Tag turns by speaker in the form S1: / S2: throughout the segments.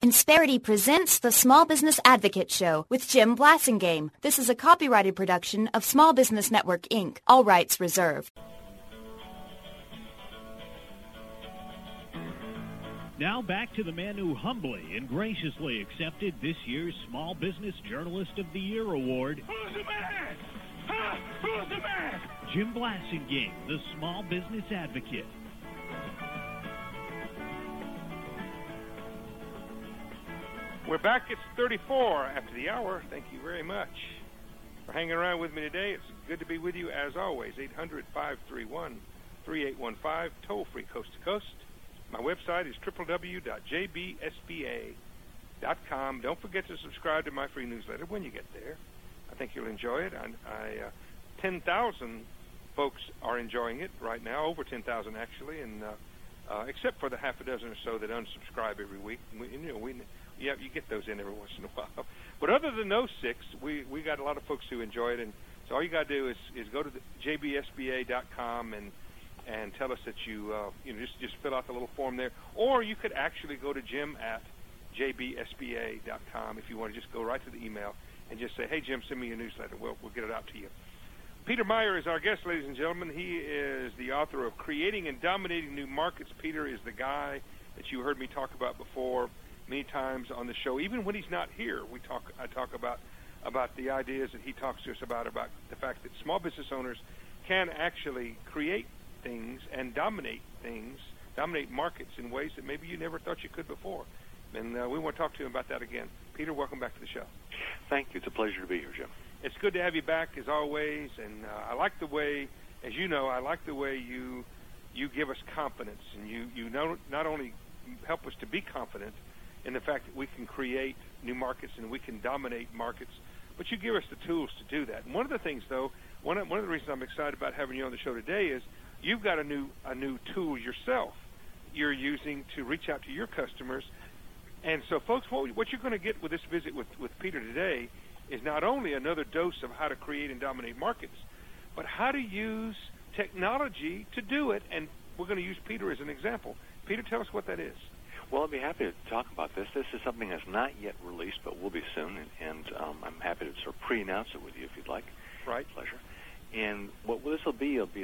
S1: Insperity presents the Small Business Advocate Show with Jim Blasingame. This is a copyrighted production of Small Business Network, Inc., all rights reserved.
S2: Now back to the man who humbly and graciously accepted this year's Small Business Journalist of the Year award.
S3: Who's the man? Huh? Who's the man?
S2: Jim Blasingame, the Small Business Advocate.
S3: We're back. It's 34 after the hour. Thank you very much for hanging around with me today. It's good to be with you as always. 800-531-3815, toll-free coast to coast. My website is www.jbsba.com. Don't forget to subscribe to my free newsletter when you get there. I think you'll enjoy it. 10,000 folks are enjoying it right now, over 10,000 actually, and except for the half a dozen or so that unsubscribe every week. You get those in every once in a while. But other than those six, we got a lot of folks who enjoy it. And so all you got to do is go to jbsba.com and tell us that you just fill out the little form there. Or you could actually go to jim@jbsba.com if you want to just go right to the email and just say, hey, Jim, send me a newsletter. We'll get it out to you. Peter Meyer is our guest, ladies and gentlemen. He is the author of Creating and Dominating New Markets. Peter is the guy that you heard me talk about before many times on the show. Even when he's not here, I talk about the ideas that he talks to us about the fact that small business owners can actually create things and dominate markets in ways that maybe you never thought you could before. And we want to talk to him about that again. Peter, welcome back to the show.
S4: Thank you. It's a pleasure to be here, Jim.
S3: It's good to have you back as always, and I like the way, as you know, you give us confidence, and you not only help us to be confident in the fact that we can create new markets and we can dominate markets, but you give us the tools to do that. And one of the things, though, one of the reasons I'm excited about having you on the show today is you've got a new tool yourself you're using to reach out to your customers. And so, folks, what you're going to get with this visit with Peter today is not only another dose of how to create and dominate markets, but how to use technology to do it. And we're going to use Peter as an example. Peter, tell us what that is.
S4: Well, I'd be happy to talk about this. This is something that's not yet released, but will be soon, and I'm happy to sort of pre-announce it with you if you'd like.
S3: Right.
S4: Pleasure. And what this will be a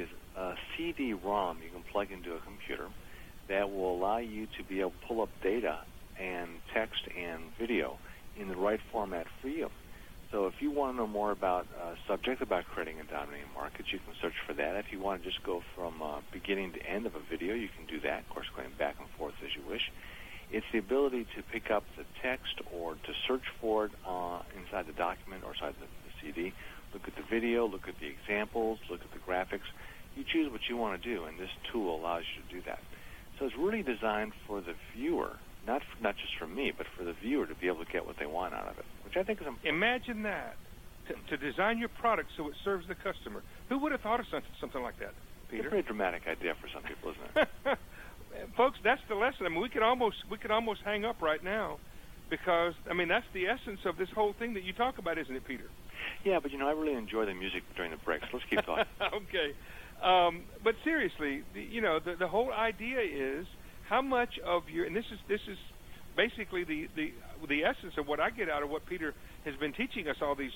S4: CD-ROM you can plug into a computer that will allow you to be able to pull up data and text and video in the right format for you. So if you want to know more about a subject about creating and dominating markets, you can search for that. If you want to just go from beginning to end of a video, you can do that, of course, going back and forth as you wish. It's the ability to pick up the text or to search for it inside the document or inside the CD, look at the video, look at the examples, look at the graphics. You choose what you want to do, and this tool allows you to do that. So it's really designed for the viewer, not just for me, but for the viewer to be able to get what they want out of it, which I think is important.
S3: Imagine that, to design your product so it serves the customer. Who would have thought of something like that, Peter?
S4: It's a very dramatic idea for some people, isn't it?
S3: Folks, that's the lesson. I mean, we could almost hang up right now because, I mean, that's the essence of this whole thing that you talk about, isn't it, Peter?
S4: Yeah, but, I really enjoy the music during the breaks. Let's keep talking.
S3: Okay. But seriously, the whole idea is how much of your, and this is basically the essence of what I get out of what Peter has been teaching us all these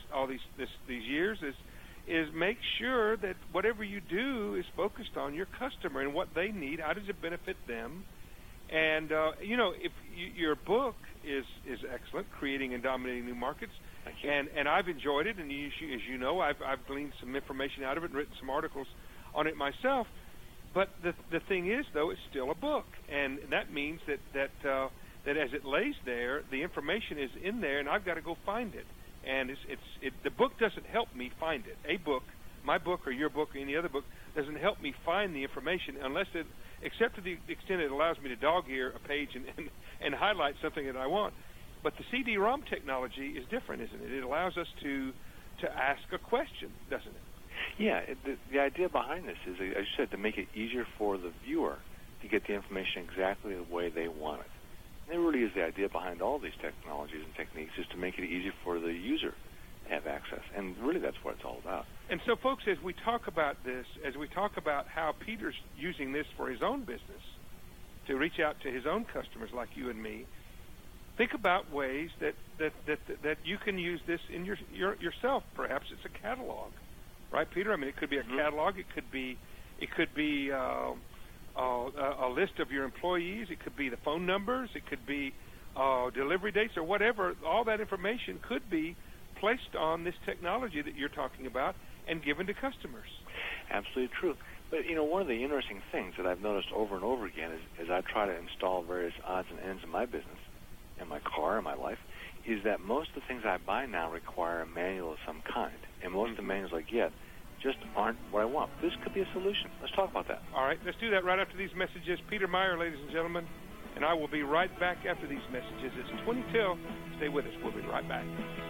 S3: years is make sure that whatever you do is focused on your customer and what they need. How does it benefit them? And if your book is excellent, Creating and Dominating New Markets, and I've enjoyed it, and as you know, I've gleaned some information out of it and written some articles on it myself. But the thing is, though, it's still a book, and that means that as it lays there, the information is in there, and I've got to go find it. And the book doesn't help me find it. A book, my book or your book or any other book, doesn't help me find the information except to the extent it allows me to dog-ear a page and highlight something that I want. But the CD-ROM technology is different, isn't it? It allows us to ask a question, doesn't it?
S4: Yeah, the idea behind this is, as you said, to make it easier for the viewer to get the information exactly the way they want it. And it really is the idea behind all these technologies and techniques, is to make it easier for the user to have access. And really that's what it's all about.
S3: And so, folks, as we talk about this, as we talk about how Peter's using this for his own business, to reach out to his own customers like you and me, think about ways that you can use this in yourself. Perhaps it's a catalog, right, Peter? I mean, it could be a catalog. It could be a list of your employees. It could be the phone numbers. It could be delivery dates or whatever. All that information could be placed on this technology that you're talking about and given to customers.
S4: Absolutely true. But, one of the interesting things that I've noticed over and over again is I try to install various odds and ends in my business, in my car, in my life, is that most of the things I buy now require a manual of some kind. And most of the manuals I get just aren't what I want. This could be a solution. Let's talk about that.
S3: All right, let's do that right after these messages. Peter Meyer, ladies and gentlemen, and I will be right back after these messages. It's 20 till. Stay with us. We'll be right back.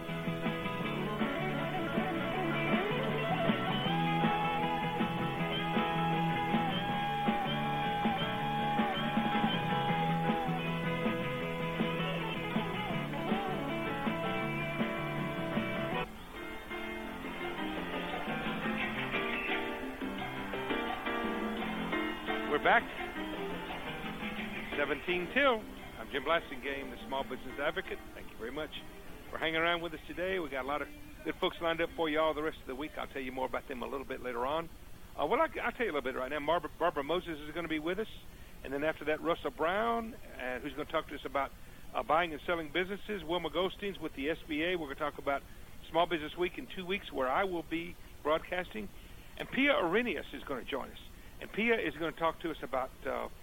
S3: We're back. 17 till. I'm Jim Blasingame, the Small Business Advocate. Thank you very much for hanging around with us today. We got a lot of good folks lined up for you all the rest of the week. I'll tell you more about them a little bit later on. I'll tell you a little bit right now. Barbara Moses is going to be with us. And then after that, Russell Brown, who's going to talk to us about buying and selling businesses. Wilma Goldstein's with the SBA. We're going to talk about Small Business Week in 2 weeks, where I will be broadcasting. And Pia Arrhenius is going to join us. And Pia is going to talk to us about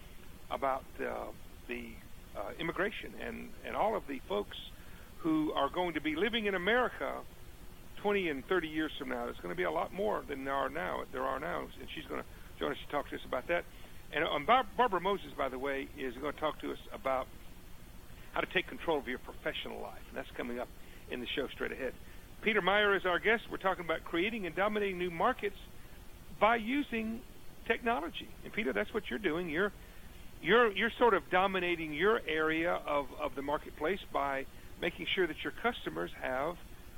S3: the immigration and all of the folks who are going to be living in America 20 and 30 years from now. There's going to be a lot more than there are now. And she's going to join us to talk to us about that. And Barbara Moses, by the way, is going to talk to us about how to take control of your professional life. And that's coming up in the show straight ahead. Peter Meyer is our guest. We're talking about creating and dominating new markets by using technology. And Peter, that's what you're doing. You're sort of dominating your area of the marketplace by making sure that your customers have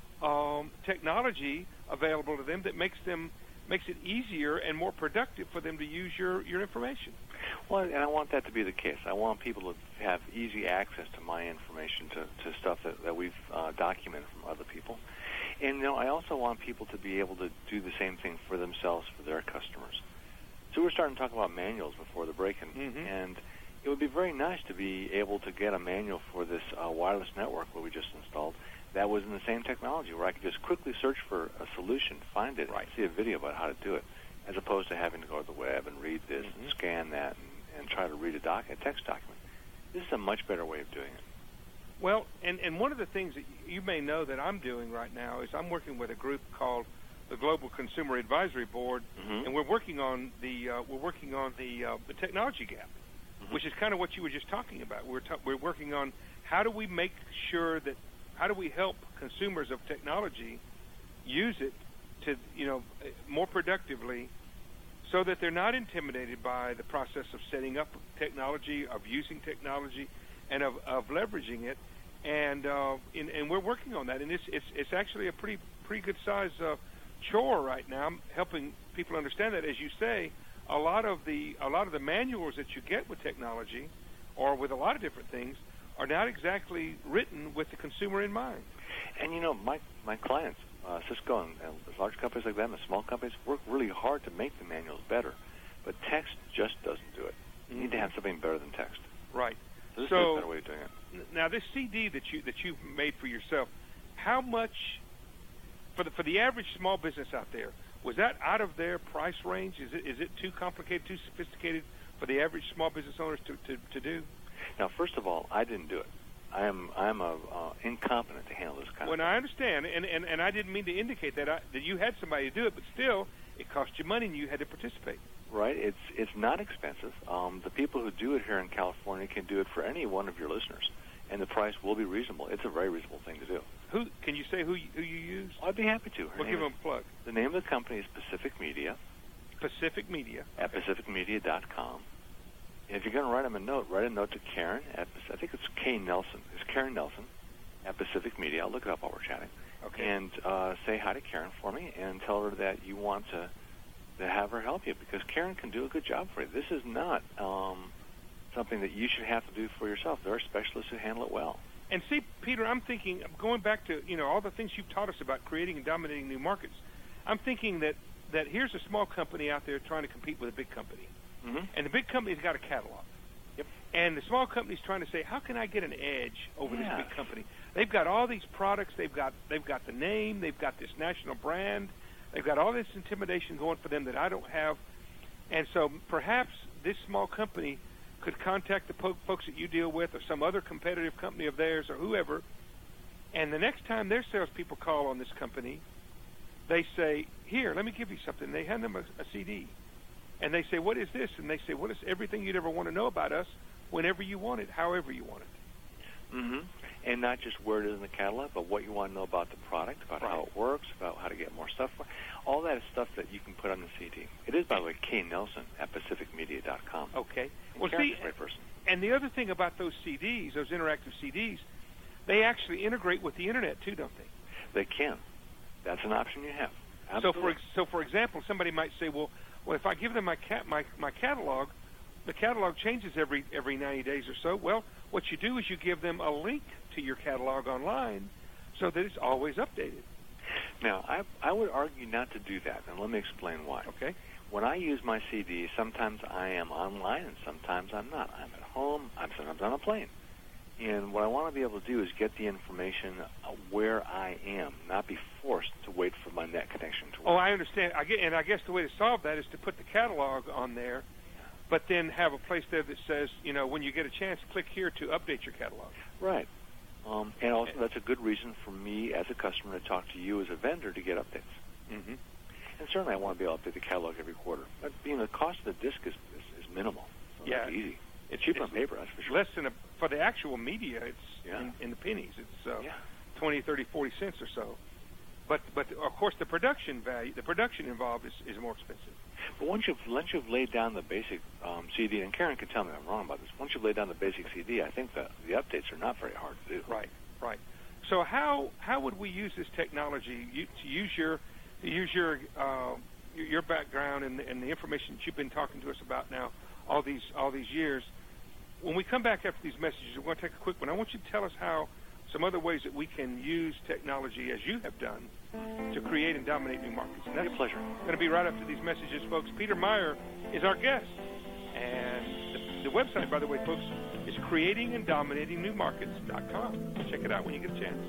S3: technology available to them that makes it easier and more productive for them to use your information.
S4: Well, and I want that to be the case. I want people to have easy access to my information, to stuff that we've documented from other people. And I also want people to be able to do the same thing for themselves, for their customers. So we're starting to talk about manuals before the break, and it would be very nice to be able to get a manual for this wireless network that we just installed that was in the same technology, where I could just quickly search for a solution, find it, and see a video about how to do it, as opposed to having to go to the web and read this and scan that and try to read a text document. This is a much better way of doing it.
S3: Well, and one of the things that you may know that I'm doing right now is I'm working with a group called the Global Consumer Advisory Board, and we're working on the technology gap, which is kind of what you were just talking about. We're working on how do we make sure that how do we help consumers of technology use it to more productively, so that they're not intimidated by the process of setting up technology, of using technology, and of leveraging it, and we're working on that, and it's actually a pretty good size chore right now, helping people understand that. As you say, a lot of the manuals that you get with technology, or with a lot of different things, are not exactly written with the consumer in mind.
S4: And my clients, Cisco and large companies like that, and the small companies, work really hard to make the manuals better, but text just doesn't do it. You need to have something better than text.
S3: Right.
S4: So this is a better way of doing it.
S3: Now, this CD that you've made for yourself, how much for the average small business out there, was that out of their price range? Is it too complicated, too sophisticated for the average small business owners to do?
S4: Now, first of all, I didn't do it. I'm incompetent to handle this kind of thing.
S3: Well, I understand, and I didn't mean to indicate that you had somebody to do it, but still, it cost you money and you had to participate.
S4: Right. It's not expensive. The people who do it here in California can do it for any one of your listeners, and the price will be reasonable. It's a very reasonable thing to do.
S3: Who can you say who you use?
S4: I'd be happy to.
S3: We'll give them a plug.
S4: The name of the company is Pacific Media.
S3: Pacific Media.
S4: At pacificmedia.com. And if you're going to write them a note, write a note to Karen at, I think it's Kane Nelson. It's Karen Nelson at Pacific Media. I'll look it up while we're chatting.
S3: Okay.
S4: And say hi to Karen for me and tell her that you want to have her help you, because Karen can do a good job for you. This is not something that you should have to do for yourself. There are specialists who handle it well.
S3: And see, Peter, I'm thinking, going back to, all the things you've taught us about creating and dominating new markets, I'm thinking that here's a small company out there trying to compete with a big company.
S4: Mm-hmm.
S3: And the big company's got a catalog.
S4: Yep.
S3: And the small company's trying to say, how can I get an edge over this big company? They've got all these products. They've got the name. They've got this national brand. They've got all this intimidation going for them that I don't have. And so perhaps this small company could contact the folks that you deal with or some other competitive company of theirs or whoever, and the next time their salespeople call on this company, they say, here, let me give you something. They hand them a CD, and they say, what is this? And they say, well, it's everything you'd ever want to know about us whenever you want it, however you want it.
S4: Mm-hmm. And not just where it is in the catalog, but what you want to know about the product, about how it works, about how to get more stuff. All that is stuff that you can put on the CD. It is, by the way, Kay Nelson at PacificMedia.com.
S3: Okay.
S4: Well, see, a great person.
S3: And the other thing about those CDs, those interactive CDs, they actually integrate with the Internet, too, don't they?
S4: They can. That's an option you have. Absolutely.
S3: So for example, somebody might say, well, if I give them my catalog, the catalog changes every 90 days or so. Well, what you do is you give them a link to your catalog online so that it's always updated.
S4: Now, I would argue not to do that, and let me explain why.
S3: Okay.
S4: When I use my CD, sometimes I am online and sometimes I'm not. I'm at home. I'm sometimes on a plane. And what I want to be able to do is get the information where I am, not be forced to wait for my net connection to work.
S3: Oh, I understand. I guess the way to solve that is to put the catalog on there, but then have a place there that says, when you get a chance, click here to update your catalog.
S4: Right. And also, that's a good reason for me as a customer to talk to you as a vendor to get updates.
S3: Mm-hmm.
S4: And certainly I want to be able to update the catalog every quarter. But, the cost of the disc is minimal. So that's easy. It's cheaper on paper, that's for sure.
S3: Less than for the actual media, it's in the pennies. It's 20, 30, 40 cents or so. But of course, the production involved is more expensive.
S4: But once you've laid down the basic CD, and Karen can tell me I'm wrong about this, once you've laid down the basic CD, I think the updates are not very hard to do.
S3: Right. So how would we use this technology to use your background and the information that you've been talking to us about now all these years? When we come back after these messages, we're going to take a quick one. I want you to tell us how some other ways that we can use technology, as you have done, to create and dominate new markets. And that's
S4: a pleasure.
S3: Going to be right after these messages, folks. Peter Meyer is our guest. And the website, by the way, folks, is creatinganddominatingnewmarkets.com. Check it out when you get a chance.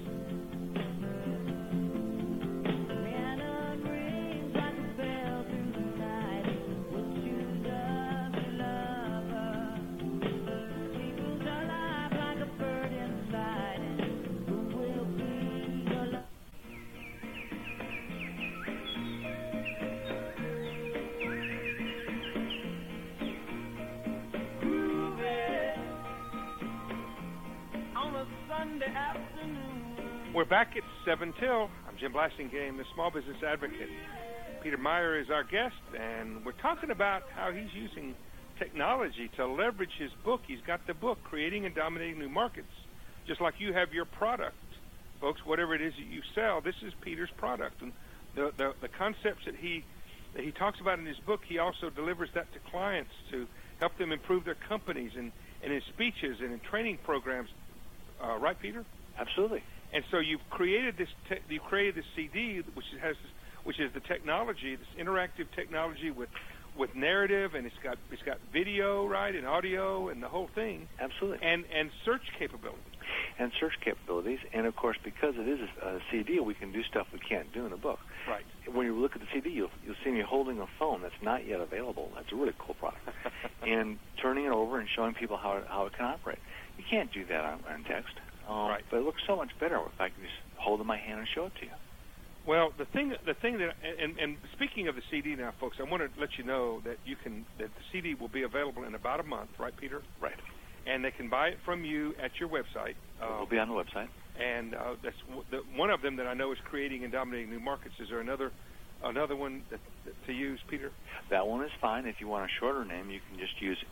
S3: We're back at 7 till. I'm Jim Blasingame, the Small Business Advocate. Peter Meyer is our guest, and we're talking about how he's using technology to leverage his book. He's got the book, Creating and Dominating New Markets, just like you have your product. Folks, whatever it is that you sell, this is Peter's product. And the concepts that he talks about in his book, he also delivers that to clients to help them improve their companies and in speeches and in training programs. Right, Peter?
S4: Absolutely.
S3: And so you've created this CD, which is the technology, this interactive technology with narrative, and it's got video, right, and audio, and the whole thing.
S4: Absolutely.
S3: And search capabilities.
S4: And search capabilities, and of course, because it is a CD, we can do stuff we can't do in a book.
S3: Right.
S4: When you look at the CD, you'll see me holding a phone that's not yet available. That's a really cool product. And turning it over and showing people how it can operate. You can't do that on text.
S3: Right.
S4: But it looks so much better if I can just hold it in my hand and show it to you.
S3: Well, the thing that, and speaking of the CD now, folks, I want to let you know that that the CD will be available in about a month, right, Peter?
S4: Right.
S3: And they can buy it from you at your website.
S4: It will be on the website.
S3: And that's one of them that I know is Creating and Dominating New Markets. Is there another one to use, Peter?
S4: That one is fine. If you want a shorter name, you can just use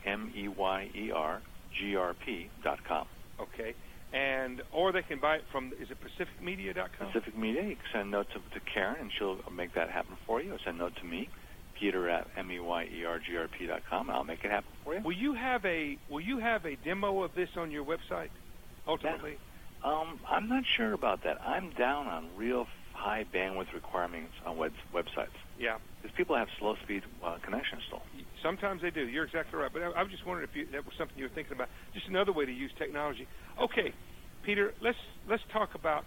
S4: MEYERGRP.com.
S3: Okay. Or they can buy it from, is it PacificMedia.com?
S4: Pacific Media. You can send a note to Karen, and she'll make that happen for you. Or send a note to me, Peter at MEYERGRP.com, and I'll make it happen for you.
S3: Will you have a demo of this on your website, ultimately?
S4: I'm not sure about that. I'm down on real high bandwidth requirements on websites.
S3: Yeah.
S4: Because people have slow speed connections still.
S3: Sometimes they do. You're exactly right. But I was just wondering if that was something you were thinking about. Just another way to use technology. Okay, Peter, let's talk about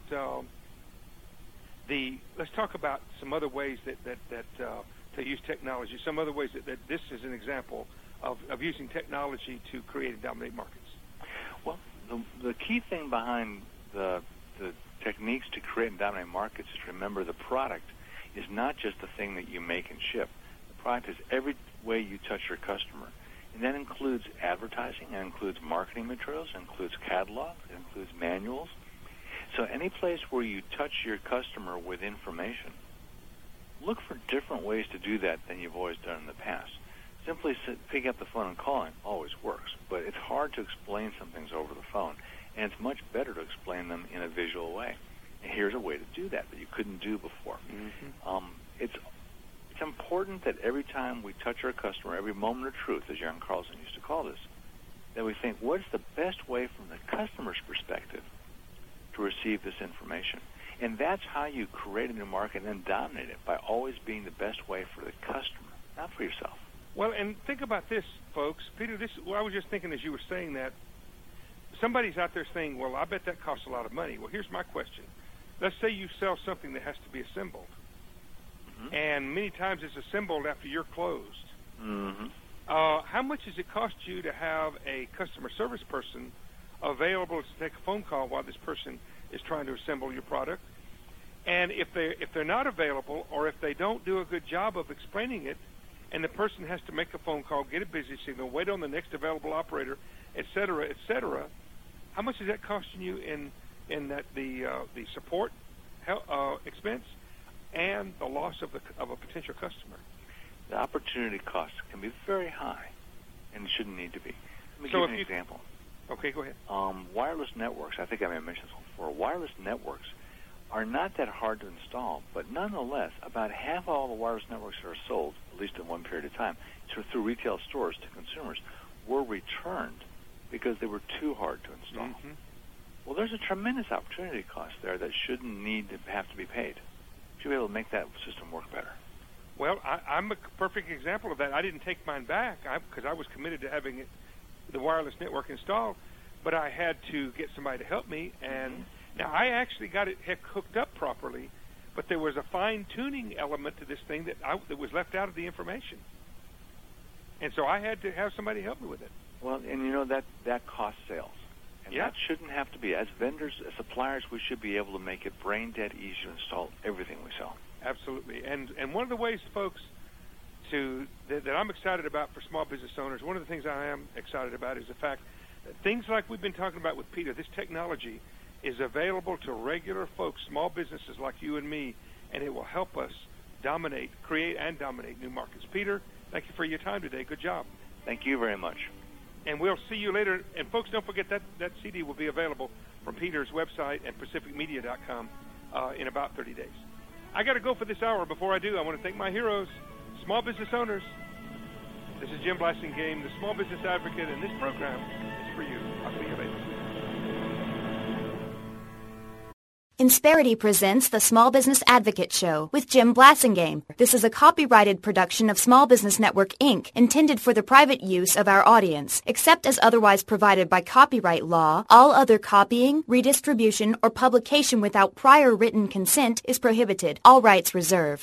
S3: some other ways that to use technology. Some other ways that this is an example of using technology to create and dominate markets.
S4: Well, the key thing behind the techniques to create and dominate markets is, remember, the product is not just the thing that you make and ship. The product is every way you touch your customer. And that includes advertising, it includes marketing materials, it includes catalogs, it includes manuals. So any place where you touch your customer with information, look for different ways to do that than you've always done in the past. Simply pick up the phone and calling always works, but it's hard to explain some things over the phone, and it's much better to explain them in a visual way. And here's a way to do that you couldn't do before. Mm-hmm. It's important that every time we touch our customer, every moment of truth, as Jan Carlson used to call this, that we think, what's the best way from the customer's perspective to receive this information? And that's how you create a new market and then dominate it, by always being the best way for the customer, not for yourself.
S3: Well, and think about this, folks. Peter, I was just thinking as you were saying that, somebody's out there saying, well, I bet that costs a lot of money. Well, here's my question. Let's say you sell something that has to be assembled, mm-hmm. and many times it's assembled after you're closed.
S4: Mm-hmm.
S3: How much does it cost you to have a customer service person available to take a phone call while this person is trying to assemble your product? And if they're not available, or if they don't do a good job of explaining it, and the person has to make a phone call, get a busy signal, wait on the next available operator, et cetera, how much is that costing you in that the support expense and the loss of a potential customer?
S4: The opportunity cost can be very high, and it shouldn't need to be. Let me give you an example.
S3: Okay, go ahead.
S4: Wireless networks, I think I may have mentioned this before, wireless networks are not that hard to install, but nonetheless, about half of all the wireless networks that are sold, at least in one period of time, through retail stores to consumers, were returned because they were too hard to install.
S3: Mm-hmm.
S4: Well, there's a tremendous opportunity cost there that shouldn't need to have to be paid. You should be able to make that system work better.
S3: Well, I'm a perfect example of that. I didn't take mine back because I was committed to having the wireless network installed, but I had to get somebody to help me, and now I actually got it hooked up properly, but there was a fine-tuning element to this thing that was left out of the information, and so I had to have somebody help me with it.
S4: Well, and you know that costs sales, and that shouldn't have to be. As vendors, as suppliers, we should be able to make it brain-dead easy to install everything we sell.
S3: Absolutely, and one of the ways, folks, that I'm excited about for small business owners, one of the things I am excited about is the fact that things like we've been talking about with Peter, this technology is available to regular folks, small businesses like you and me, and it will help us create and dominate new markets. Peter, thank you for your time today. Good job.
S4: Thank you very much.
S3: And we'll see you later. And folks, don't forget that CD will be available from Peter's website and pacificmedia.com in about 30 days. I got to go for this hour. Before I do, I want to thank my heroes, small business owners. This is Jim Blasingame, the Small Business Advocate, and this program is for you. I'll see you later.
S1: Insperity presents the Small Business Advocate Show with Jim Blasingame. This is a copyrighted production of Small Business Network, Inc., intended for the private use of our audience. Except as otherwise provided by copyright law, all other copying, redistribution, or publication without prior written consent is prohibited. All rights reserved.